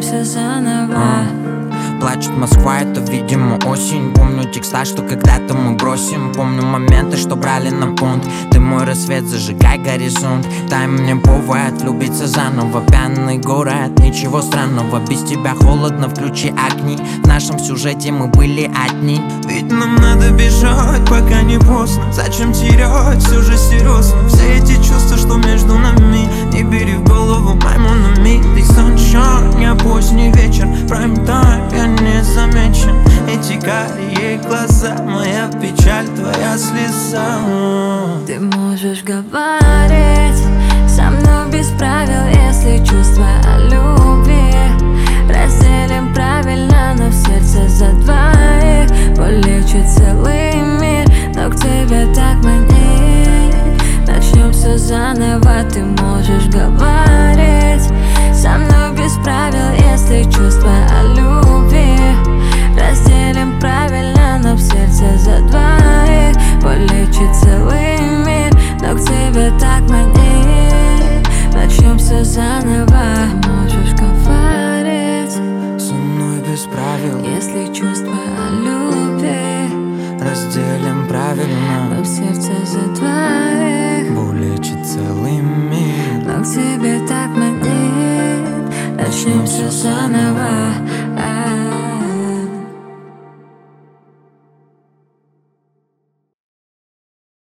все заново. Плачет Москва, это, видимо, осень. Помню текста, что когда-то мы бросим. Помню моменты, что брали на понт. Ты мой рассвет, зажигай горизонт. Дай мне повод влюбиться заново. Пьяный город, ничего странного. Без тебя холодно, включи огни. В нашем сюжете мы были одни. Ведь нам надо бежать, пока не поздно. Зачем терять, все же серьезно. Все эти чувства, что между нами, не бери в голову, маймонами. Ты sunshine, я поздний вечер, прайм-тайм, я не замечен. Эти карие глаза, моя печаль, твоя слеза. Ты можешь говорить со мной без правил, если чувства о любви разделим правильно, но в сердце за двоих полечит целый мир, но к тебе так манит. Начнем все заново, ты можешь говорить со мной без правил, если чувства о любви разделим правильно, но в сердце за двоих полечит целый мир, но к тебе так манит. Начнем все заново, ты можешь говорить со мной без правил, если чувства о любви разделим правильно, но в сердце за двоих булечит целый мир, но к тебе так манит. Начнем все заново.